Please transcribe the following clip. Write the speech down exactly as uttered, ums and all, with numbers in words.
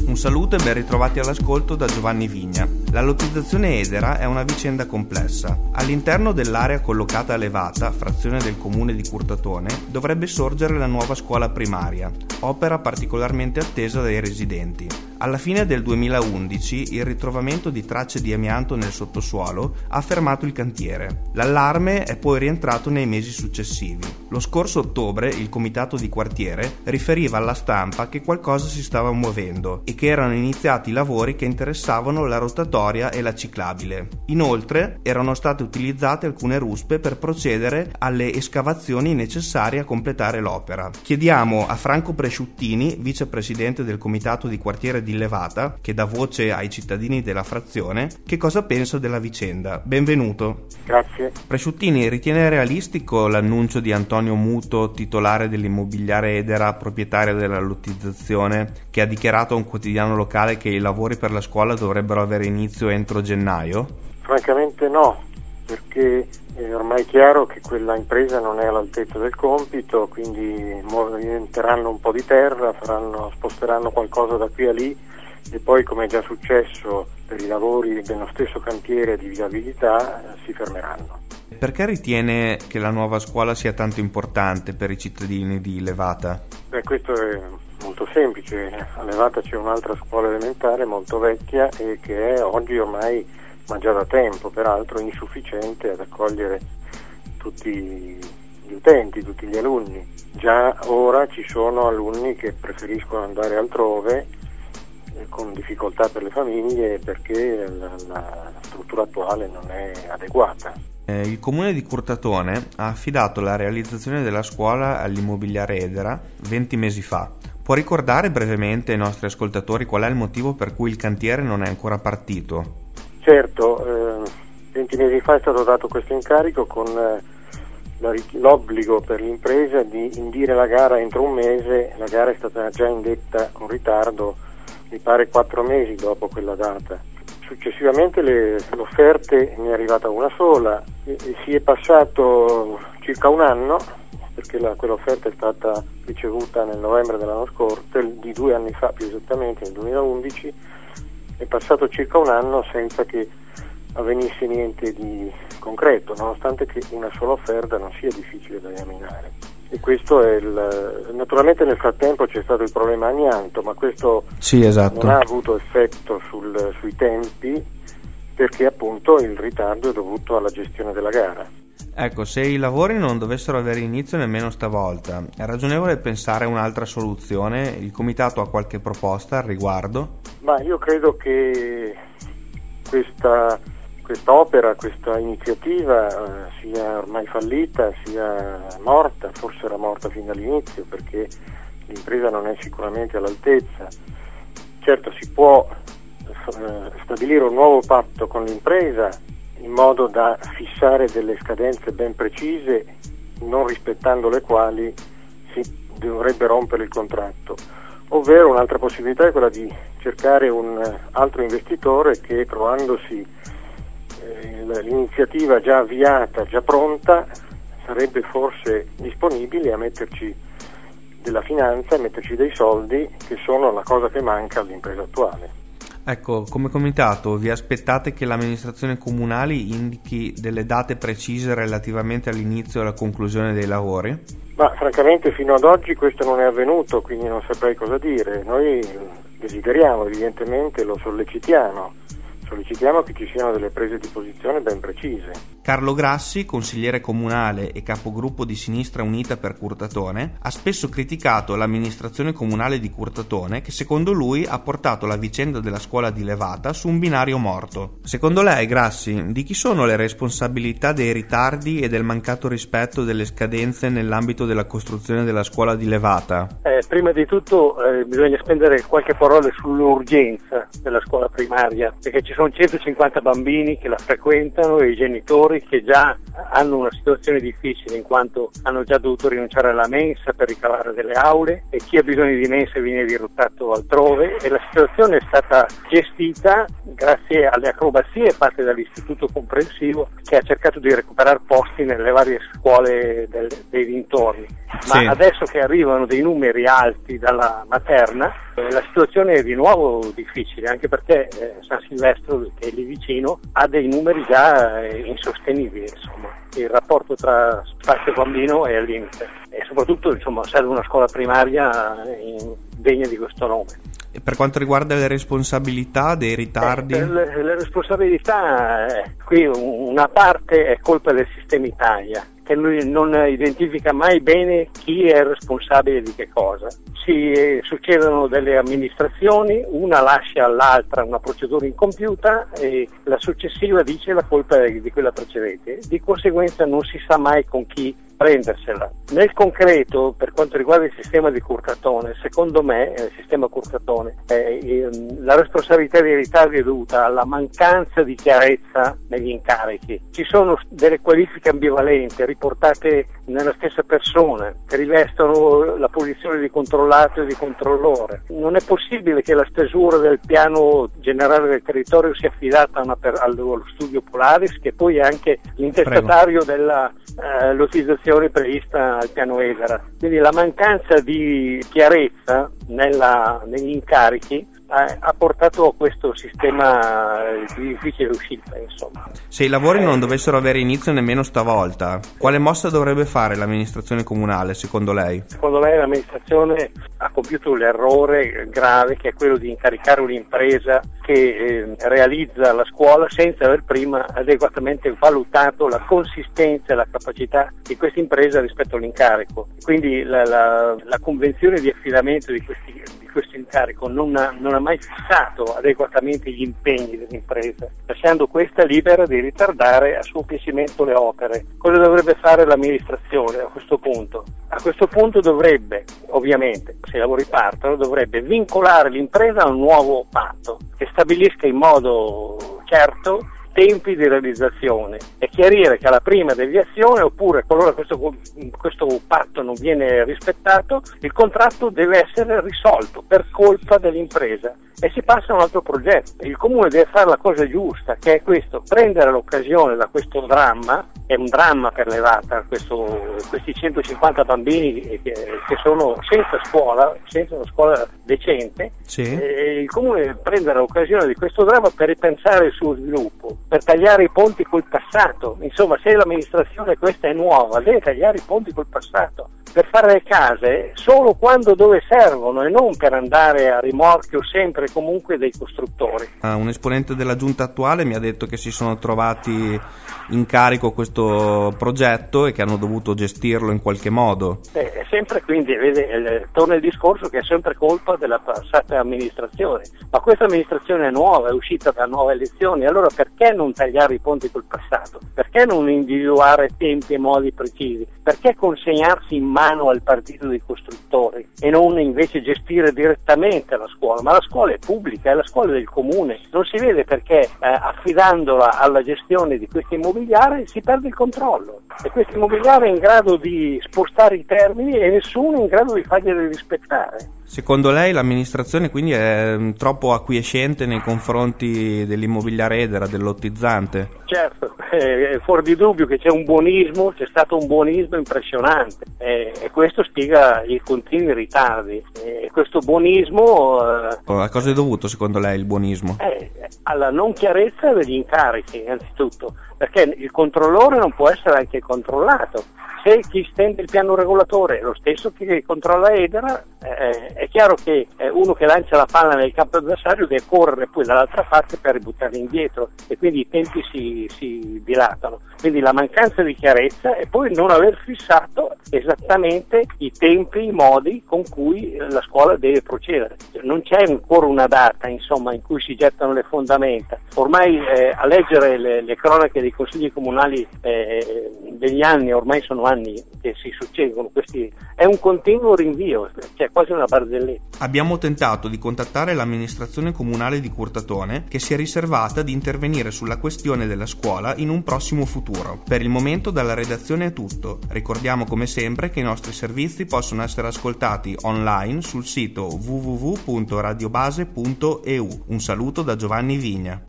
Un saluto e ben ritrovati all'ascolto da Giovanni Vigna. La lottizzazione edera è una vicenda complessa. All'interno dell'area collocata a Levata, frazione del comune di Curtatone, dovrebbe sorgere la nuova scuola primaria, opera particolarmente attesa dai residenti. Alla fine del duemilaundici il ritrovamento di tracce di amianto nel sottosuolo ha fermato il cantiere. L'allarme è poi rientrato nei mesi successivi. Lo scorso ottobre il comitato di quartiere riferiva alla stampa che qualcosa si stava muovendo e che erano iniziati i lavori che interessavano la rotatoria e la ciclabile. Inoltre erano state utilizzate alcune ruspe per procedere alle escavazioni necessarie a completare l'opera. Chiediamo a Franco Presciuttini, vicepresidente del comitato di quartiere di Levata, che dà voce ai cittadini della frazione, che cosa pensa della vicenda. Benvenuto. Grazie. Presciuttini, ritiene realistico l'annuncio di Antonio Muto, titolare dell'immobiliare Edera, proprietario della lottizzazione, che ha dichiarato a un quotidiano locale che i lavori per la scuola dovrebbero avere inizio entro gennaio? Francamente no, perché è ormai chiaro che quella impresa non è all'altezza del compito, quindi movimenteranno un po' di terra, faranno, sposteranno qualcosa da qui a lì e poi, come è già successo per i lavori dello stesso cantiere di viabilità, si fermeranno. Perché ritiene che la nuova scuola sia tanto importante per i cittadini di Levata? Beh, questo è molto semplice. A Levata c'è un'altra scuola elementare molto vecchia e che è oggi ormai, ma già da tempo peraltro, insufficiente ad accogliere tutti gli utenti, tutti gli alunni. Già ora ci sono alunni che preferiscono andare altrove eh, con difficoltà per le famiglie perché la, la struttura attuale non è adeguata. Eh, il comune di Curtatone ha affidato la realizzazione della scuola all'immobiliare Edera venti mesi fa. Può ricordare brevemente ai nostri ascoltatori qual è il motivo per cui il cantiere non è ancora partito? Certo, eh, venti mesi fa è stato dato questo incarico con eh, la, l'obbligo per l'impresa di indire la gara entro un mese. La gara è stata già indetta con ritardo, mi pare quattro mesi dopo quella data. Successivamente le, le offerte ne è arrivata una sola e, e si è passato circa un anno, perché la, quell'offerta è stata ricevuta nel novembre dell'anno scorso, di due anni fa più esattamente, nel duemilaundici. È passato circa un anno senza che avvenisse niente di concreto, nonostante che una sola offerta non sia difficile da esaminare. E questo è il... Naturalmente nel frattempo c'è stato il problema amianto, ma questo sì, esatto. non ha avuto effetto sul, sui tempi, perché appunto il ritardo è dovuto alla gestione della gara. Ecco, se i lavori non dovessero avere inizio nemmeno stavolta, è ragionevole pensare a un'altra soluzione? Il comitato ha qualche proposta al riguardo? Ma io credo che questa, questa opera, questa iniziativa eh, sia ormai fallita, sia morta, forse era morta fin dall'inizio perché l'impresa non è sicuramente all'altezza. Certo, si può eh, stabilire un nuovo patto con l'impresa in modo da fissare delle scadenze ben precise, non rispettando le quali si dovrebbe rompere il contratto. Ovvero un'altra possibilità è quella di cercare un altro investitore che, trovandosi eh, l'iniziativa già avviata, già pronta, sarebbe forse disponibile a metterci della finanza, a metterci dei soldi, che sono la cosa che manca all'impresa attuale. Ecco, come comitato vi aspettate che l'amministrazione comunale indichi delle date precise relativamente all'inizio e alla conclusione dei lavori? Ma francamente fino ad oggi questo non è avvenuto, quindi non saprei cosa dire. Noi desideriamo, evidentemente lo sollecitiamo, sollecitiamo che ci siano delle prese di posizione ben precise. Carlo Grassi, consigliere comunale e capogruppo di Sinistra Unita per Curtatone, ha spesso criticato l'amministrazione comunale di Curtatone che secondo lui ha portato la vicenda della scuola di Levata su un binario morto. Secondo lei, Grassi, di chi sono le responsabilità dei ritardi e del mancato rispetto delle scadenze nell'ambito della costruzione della scuola di Levata? Eh, prima di tutto eh, bisogna spendere qualche parola sull'urgenza della scuola primaria, perché ci sono centocinquanta bambini che la frequentano e i genitori istituzioni che già hanno una situazione difficile in quanto hanno già dovuto rinunciare alla mensa per ricavare delle aule e chi ha bisogno di mensa viene dirottato altrove, e la situazione è stata gestita grazie alle acrobazie fatte dall'istituto comprensivo, che ha cercato di recuperare posti nelle varie scuole del, dei dintorni. Ma sì. Adesso che arrivano dei numeri alti dalla materna, eh, la situazione è di nuovo difficile, anche perché eh, San Silvestro, che è lì vicino, ha dei numeri già eh, insostenibili, insomma. Il rapporto tra spazio bambino è al limite e soprattutto, insomma, serve una scuola primaria in, degna di questo nome. E per quanto riguarda le responsabilità dei ritardi? Eh, le, le responsabilità, eh, qui una parte è colpa del sistema Italia, che lui non identifica mai bene chi è responsabile di che cosa. Si eh, succedono delle amministrazioni, una lascia all'altra una procedura incompiuta e la successiva dice la colpa è di quella precedente. Di conseguenza non si sa mai con chi prendersela. Nel concreto, per quanto riguarda il sistema di Curtatone, secondo me, il sistema Curtatone, eh, la responsabilità dei ritardi è dovuta alla mancanza di chiarezza negli incarichi. Ci sono delle qualifiche ambivalenti riportate nella stessa persona, che rivestono la posizione di controllato e di controllore. Non è possibile che la stesura del piano generale del territorio sia affidata a una per, allo studio Polaris, che poi è anche l'intestatario Prego. della eh, lottizzazione prevista al piano Edera. Quindi la mancanza di chiarezza nella, negli incarichi ha portato a questo sistema di difficile uscita, insomma. Se i lavori non dovessero avere inizio nemmeno stavolta, quale mossa dovrebbe fare l'amministrazione comunale, secondo lei? Secondo me l'amministrazione ha compiuto l'errore grave, che è quello di incaricare un'impresa che eh, realizza la scuola senza aver prima adeguatamente valutato la consistenza e la capacità di questa impresa rispetto all'incarico. Quindi la, la, la convenzione di affidamento di questi di questo incarico non ha, non ha mai fissato adeguatamente gli impegni dell'impresa, lasciando questa libera di ritardare a suo piacimento le opere. Cosa dovrebbe fare l'amministrazione a questo punto? A questo punto dovrebbe, ovviamente, se i lavori partono, dovrebbe vincolare l'impresa a un nuovo patto che stabilisca in modo certo tempi di realizzazione e chiarire che alla prima deviazione, oppure qualora questo, questo patto non viene rispettato, il contratto deve essere risolto per colpa dell'impresa e si passa a un altro progetto. Il comune deve fare la cosa giusta, che è questo: prendere l'occasione da questo dramma. È un dramma per Levata, questo, questi centocinquanta bambini che, che sono senza scuola, senza una scuola decente. Sì. E il comune deve prendere l'occasione di questo dramma per ripensare il suo sviluppo, per tagliare i ponti col passato. Insomma, se l'amministrazione questa è nuova, deve tagliare i ponti col passato, per fare le case solo quando dove servono e non per andare a rimorchio sempre e comunque dei costruttori. Uh, un esponente della giunta attuale mi ha detto che si sono trovati in carico questo progetto e che hanno dovuto gestirlo in qualche modo. Eh, è sempre, quindi vede, eh, torna il discorso che è sempre colpa della passata amministrazione, ma questa amministrazione è nuova, è uscita da nuove elezioni, allora perché non tagliare i ponti col passato? Perché non individuare tempi e modi precisi? Perché consegnarsi in mano al partito dei costruttori e non invece gestire direttamente la scuola? Ma la scuola è pubblica, è la scuola del comune, non si vede perché eh, affidandola alla gestione di questo immobiliare si perde il controllo, e questo immobiliare è in grado di spostare i termini e nessuno è in grado di farglieli rispettare. Secondo lei l'amministrazione quindi è troppo acquiescente nei confronti dell'immobiliare Edera, del lottizzante? Certo, è fuori di dubbio che c'è un buonismo, c'è stato un buonismo impressionante e, e questo spiega i continui ritardi. E questo buonismo... Eh, a cosa è dovuto secondo lei il buonismo? Eh, alla non chiarezza degli incarichi innanzitutto, perché il controllore non può essere anche controllato. Se chi stende il piano regolatore è lo stesso che controlla Edera, eh, è chiaro che eh, uno che lancia la palla nel campo avversario deve correre poi dall'altra parte per ributtarla indietro, e quindi i tempi si, si dilatano. Quindi la mancanza di chiarezza e poi non aver fissato esattamente i tempi, i modi con cui la scuola deve procedere. Non c'è ancora una data, insomma, in cui si gettano le fondamenta. Ormai eh, a leggere le, le cronache dei consigli comunali eh, degli anni, ormai sono anni che si succedono questi, è un continuo rinvio, cioè quasi una barzelletta. Abbiamo tentato di contattare l'amministrazione comunale di Curtatone, che si è riservata di intervenire sulla questione della scuola in un prossimo futuro. Per il momento dalla redazione è tutto. Ricordiamo come sempre che i nostri servizi possono essere ascoltati online sul sito w w w punto radiobase punto e u. Un saluto da Giovanni Vigna.